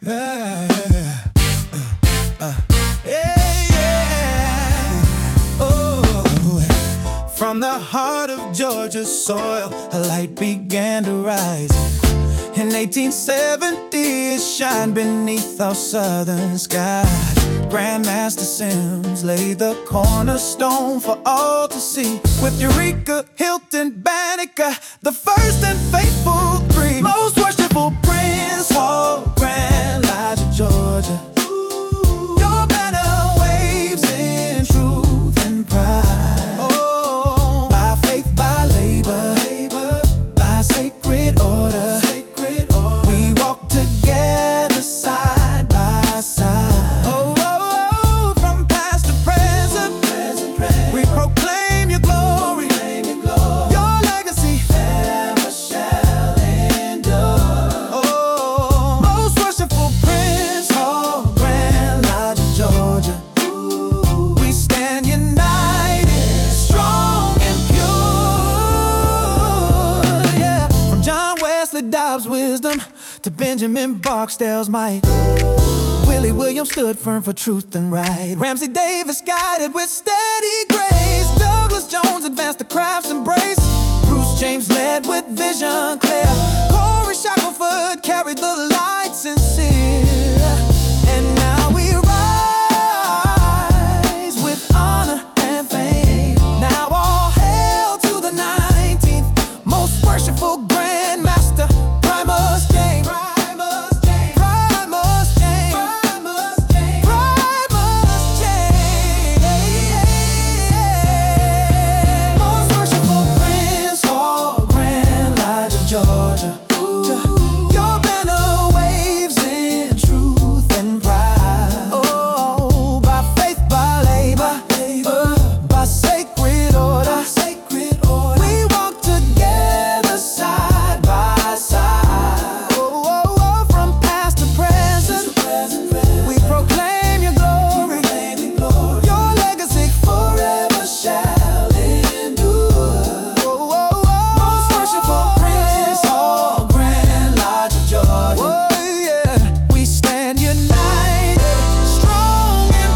Yeah, yeah. Oh, from the heart of Georgia's soil, a light began to rise. In 1870, it shined beneath our southern skies. Grandmaster Sims laid the cornerstone for all to see. With Eureka, Hilton, Banneker, the first and faithful three. Most worshipful Prince Hall, Grand Lodge of Georgia. Your banner waves in truth and pride. Oh, by faith, by labor, by sacred order. We walk together side by side. Oh, from past to present, we proclaim your glory. Your legacy ever shall endure. Oh, most worshipful Prince Hall, Grand Lodge of Georgia. We stand united, strong and pure. Yeah, from John Wesley Dobbs' wisdom to Benjamin Barksdale's might. Willie Williams stood firm for truth and right. Ramsey Davis guided with steady grace. Douglas Jones advanced the craft's embrace. Bruce James led with vision clear. Corey Shackelford carried the light sincere. And now we rise with honor and fame. Now all hail to the 19th most worshipful Grandmaster, Primus James. Georgia, your banner waves in truth and pride. Oh, by faith, by labor, by sacred order. We walk together side by side. Oh, from past to present, we proclaim your glory. Your legacy forever shall endure. Most worshipful Prince Hall, Grand Lodge of Georgia. Oh, yeah. We stand united, strong and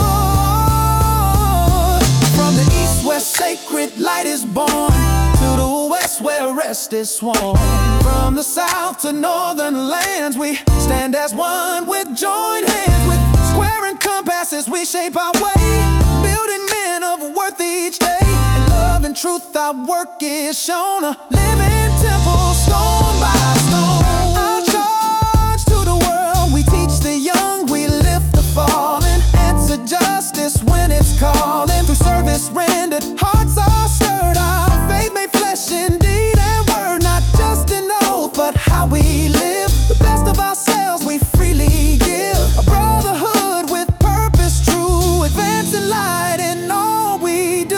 pure. From the east where sacred light is born, to the west where rest is sworn. From the south to northern lands, we stand as one with joined hands. With square and compasses, we shape our way, building men of worth each day. In love and truth, our work is shown, a living temple, stone by stone. Our charge to the world, we teach the young, we lift the fallen. Answer justice when it's calling. Through service rendered, hearts are stirred. Our faith made flesh in deed and word. Not just in oath, but how we live. The best of ourselves we freely give. A brotherhood with purpose true, advancing light in all we do.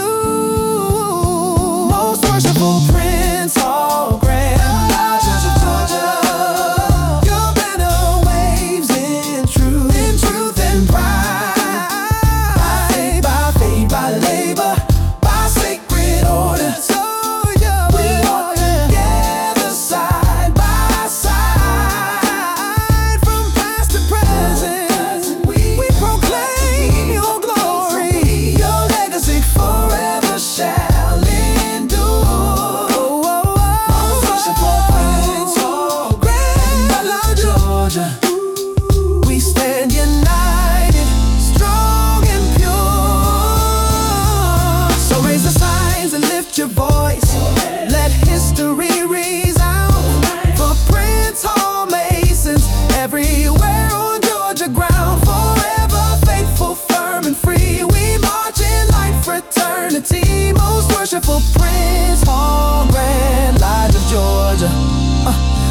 Most worshipful Prince Hall, Grand Lodge of Georgia. Your banner waves in truth and pride. By faith, by labor, by sacred order. So we walk together side by side. From past to present, we proclaim your glory. Your legacy forever shall endure. Most worshipful Prince Hall, Grand Lodge of Georgia. We stand united, strong and pure. So raise the signs and lift your voice. Let history resound. For Prince Hall Masons everywhere on Georgia ground. Forever faithful, firm and free, we march in light fraternity. Most worshipful Prince Hall, Grand Lodge of Georgia.